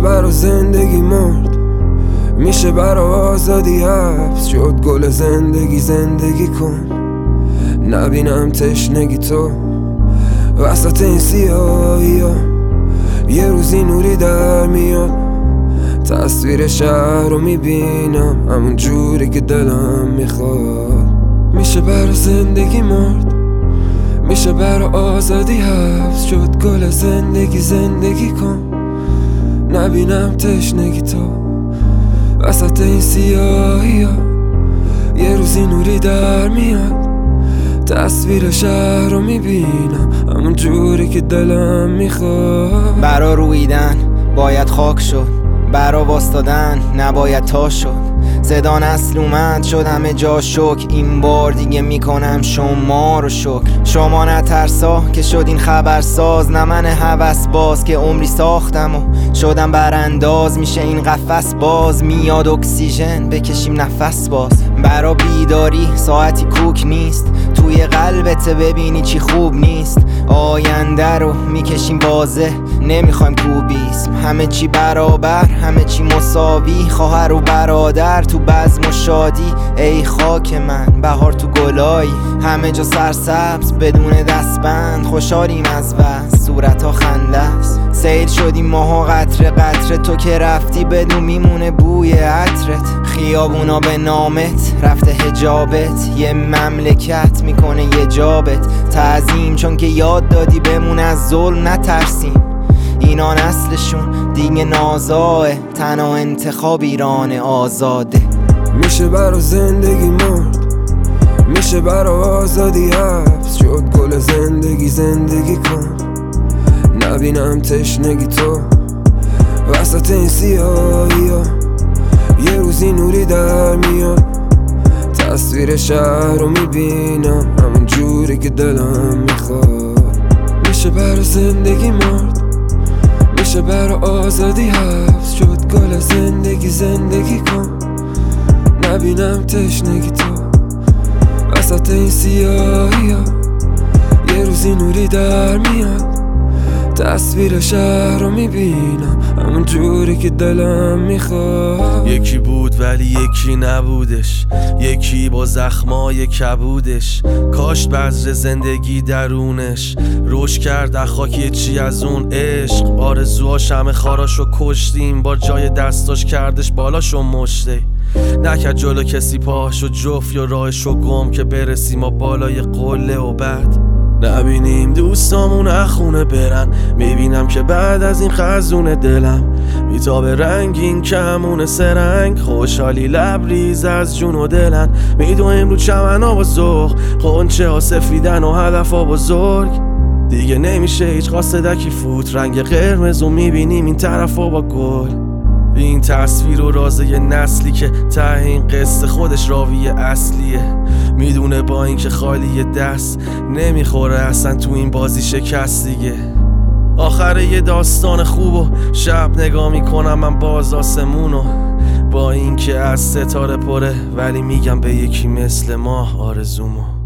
برا زندگی مرد، میشه برا آزادی حبس شد. گل زندگی زندگی کن، نبینم تشنگی تو وسط این سیاهی ها. یه روزی نوری در میاد، تصویر شهر رو میبینم همون جوری که دلم میخواد. میشه برا زندگی مرد، میشه برا آزادی حبس شد. گل زندگی زندگی کن، نبینم تشنگی تو وسط این سیاهی ها. یه روزی نوری در میاد، تصویر شهر رو میبینم همون جوری که دلم میخواد. برا رویدن باید خاک شد، برا واستادن نباید تا شد. زدان اصل اومد شد همه جا شک، این بار دیگه میکنم شما رو شکر. شما نترسا که شد این خبرساز، نه من هوس باز که عمری ساختم و شدم برانداز. میشه این قفس باز، میاد اکسیژن بکشیم نفس باز. برا بیداری ساعتی کوک نیست، توی قلبت ببینی چی خوب نیست. آینده رو میکشیم واضح، نمیخوایم کوبیسم. همه چی برابر، همه چی مساوی، خواهر و برادر تو بزم و شادی. ای خاک من بهار تو گلایی، همه جا سرسبز بدون دستبند. خوشحالیم از وضع، صورتا خنده است. سیل شدیم ماها قطره قطره، تو که رفتی بدون میمونه بوی عطرت. خیابونا به نامت رفته حجابت، یه مملکت میکنه یه جابت. تعظیم چون که یاد دادی بمون از ظلم نترسیم. اینا نسلشون دیگه نازاه، تنها انتخاب ایران آزاده. میشه برا زندگی مرد، میشه برا آزادی حبس شد. گل زندگی زندگی کن، نبینم تشنگی تو وسط این سیاهی ها. یه روزی نوری در میاد، تصویر شهر رو میبینم همون جوری که دلم میخواد. میشه برا زندگی مرد، میشه برا آزادی حبس شد. گل زندگی زندگی کن، نبینم تشنگی تو وسط این سیاهی ها. یه روزی نوری در میاد، تصویر شهر رو میبینم همون جوری که دلم میخواد. یکی بود ولی یکی نبودش، یکی با زخمای کبودش. کاش بذر زندگی درونش روش کرد خاک چی از اون عشق. آرزوهاش همه خاراشو کشتیم، با جای دستاش کردش بالاشو مشته. نکرد جلو کسی پاهاشو جفت یا راهشو گم که برسیم ما بالای قله و بعد نبینیم دوستامون اخونه برن. میبینم که بعد از این خزون دلم میتابه رنگین کمون سرنگ. خوشحالی لبریز از جون و دلن، میدویم رو چمن ها بزرگ، خونچه ها سفیدن و هدف ها بزرگ. دیگه نمیشه هیچ قاصدکی فوت، رنگ قرمز و میبینیم این طرف ها با گل. این تصویر و رازه یه نسلی که ته این قصه خودش راوی اصلیه. میدونه با اینکه خالی دست نمیخوره اصلا تو این بازی شکست دیگه. آخر یه داستان خوب و شب نگاه میکنم من باز آسمونو، با اینکه از ستاره پره ولی میگم به یکی مثل ما آرزومو.